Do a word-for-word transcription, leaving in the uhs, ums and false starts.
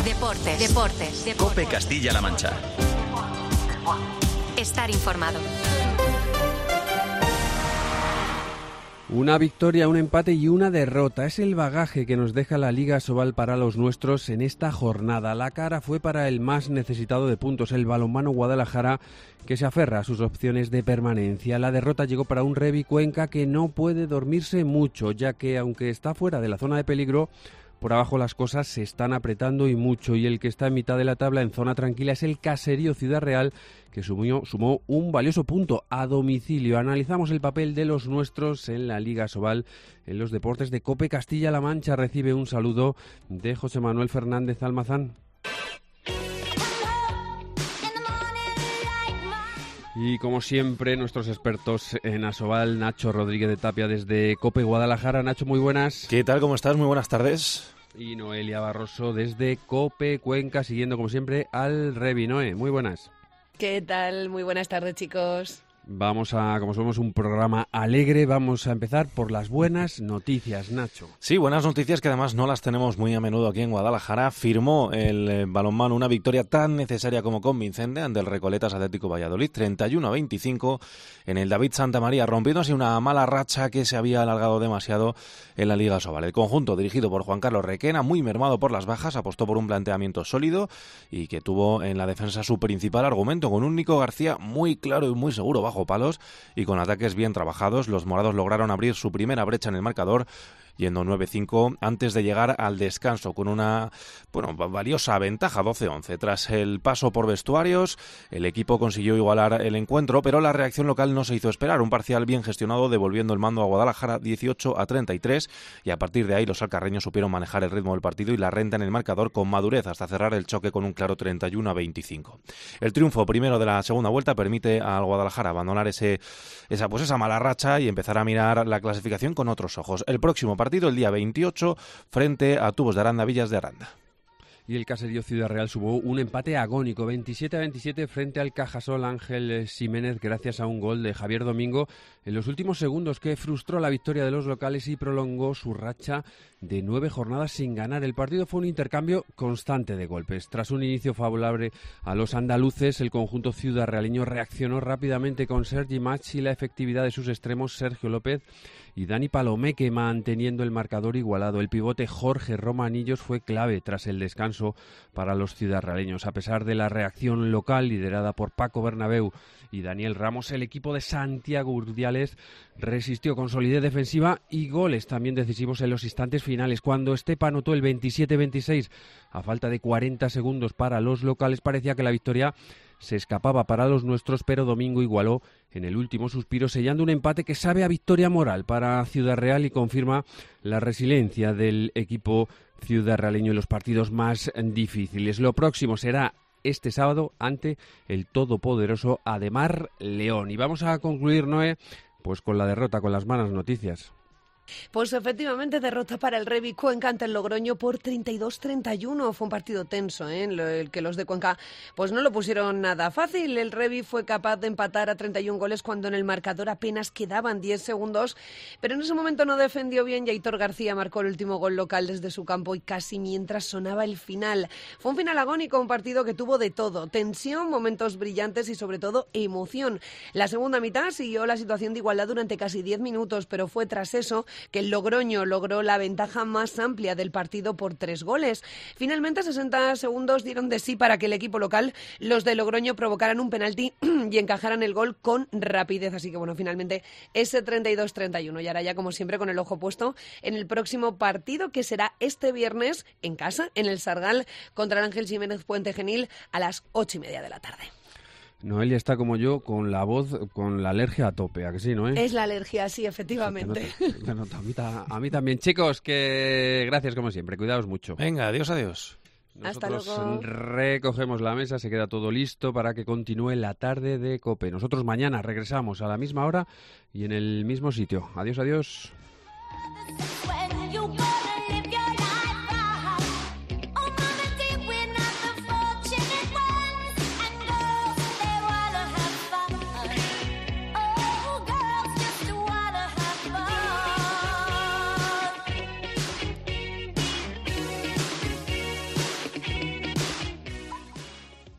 Deportes. Deportes. Deportes. COPE Castilla-La Mancha. Estar informado. Una victoria, un empate y una derrota. Es el bagaje que nos deja la Liga Asobal para los nuestros en esta jornada. La cara fue para el más necesitado de puntos, el Balonmano Guadalajara, que se aferra a sus opciones de permanencia. La derrota llegó para un Revi Cuenca que no puede dormirse mucho, ya que aunque está fuera de la zona de peligro, por abajo las cosas se están apretando y mucho, y el que está en mitad de la tabla en zona tranquila es el Caserío Ciudad Real, que sumó, sumó un valioso punto a domicilio. Analizamos el papel de los nuestros en la Liga Asobal en los deportes de COPE Castilla-La Mancha. Recibe un saludo de José Manuel Fernández Almazán. Y como siempre, nuestros expertos en Asobal, Nacho Rodríguez de Tapia desde COPE Guadalajara. Nacho, muy buenas. ¿Qué tal? ¿Cómo estás? Muy buenas tardes. Y Noelia Barroso desde COPE Cuenca, siguiendo como siempre al Revi. Noé, muy buenas. ¿Qué tal? Muy buenas tardes, chicos. Vamos a, como somos un programa alegre, vamos a empezar por las buenas noticias, Nacho. Sí, buenas noticias que además no las tenemos muy a menudo aquí en Guadalajara. Firmó el eh, balonmano una victoria tan necesaria como convincente ante el Recoletas Atlético Valladolid, treinta y uno a veinticinco en el David Santa María, rompiendo así una mala racha que se había alargado demasiado en la Liga Asobal. El conjunto, dirigido por Juan Carlos Requena, muy mermado por las bajas, apostó por un planteamiento sólido y que tuvo en la defensa su principal argumento, con un Nico García muy claro y muy seguro bajo palos y con ataques bien trabajados. Los morados lograron abrir su primera brecha en el marcador, yendo nueve cinco antes de llegar al descanso con una bueno valiosa ventaja doce once. Tras el paso por vestuarios, el equipo consiguió igualar el encuentro, pero la reacción local no se hizo esperar. Un parcial bien gestionado devolviendo el mando a Guadalajara dieciocho a treinta y tres, y a partir de ahí los alcarreños supieron manejar el ritmo del partido y la renta en el marcador con madurez hasta cerrar el choque con un claro treinta y uno a veinticinco. El triunfo primero de la segunda vuelta permite al Guadalajara abandonar ese esa pues esa mala racha y empezar a mirar la clasificación con otros ojos. El próximo partido el día veintiocho frente a Tubos de Aranda, Villas de Aranda. Y el Caserío Ciudad Real sumó un empate agónico, veintisiete a veintisiete frente al Cajasol Ángel Ximénez, gracias a un gol de Javier Domingo en los últimos segundos que frustró la victoria de los locales y prolongó su racha de nueve jornadas sin ganar. El partido fue un intercambio constante de golpes. Tras un inicio favorable a los andaluces, el conjunto ciudadraleño reaccionó rápidamente con Sergi Mach y la efectividad de sus extremos Sergio López y Dani Palomeque, manteniendo el marcador igualado. El pivote Jorge Romanillos fue clave tras el descanso para los ciudadraleños. A pesar de la reacción local liderada por Paco Bernabéu y Daniel Ramos, el equipo de Santiago Urdiales resistió con solidez defensiva y goles también decisivos en los instantes finales. Cuando Estepa anotó el veintisiete veintiséis a falta de cuarenta segundos para los locales, parecía que la victoria se escapaba para los nuestros, pero Domingo igualó en el último suspiro, sellando un empate que sabe a victoria moral para Ciudad Real y confirma la resiliencia del equipo ciudadraleño en los partidos más difíciles. Lo próximo será este sábado ante el todopoderoso Ademar León. Y vamos a concluir, Noé, pues con la derrota, con las malas noticias. Pues efectivamente, derrota para el Revi Cuenca ante el Logroño por treinta y dos treinta y uno. Fue un partido tenso, ¿eh? En el que los de Cuenca pues no lo pusieron nada fácil. El Revi fue capaz de empatar a treinta y un goles cuando en el marcador apenas quedaban diez segundos, pero en ese momento no defendió bien y Aitor García marcó el último gol local desde su campo y casi mientras sonaba el final. Fue un final agónico, un partido que tuvo de todo: tensión, momentos brillantes y sobre todo emoción. La segunda mitad siguió la situación de igualdad durante casi diez minutos, pero fue tras eso que el Logroño logró la ventaja más amplia del partido por tres goles. Finalmente, sesenta segundos dieron de sí para que el equipo local, los de Logroño, provocaran un penalti y encajaran el gol con rapidez. Así que, bueno, finalmente ese treinta y dos treinta y uno. Y ahora ya, como siempre, con el ojo puesto en el próximo partido, que será este viernes en casa, en el Sargal, contra el Ángel Ximénez Puente Genil a las ocho y media de la tarde. Noelia está como yo, con la voz, con la alergia a tope, ¿a que sí, Noé? Es la alergia, sí, efectivamente. Se te nota, te nota. A, mí ta, a mí también. Chicos, que gracias como siempre, cuidaos mucho. Venga, adiós, adiós. Nosotros Hasta luego. Recogemos la mesa, se queda todo listo para que continúe la tarde de COPE. Nosotros mañana regresamos a la misma hora y en el mismo sitio. Adiós, adiós.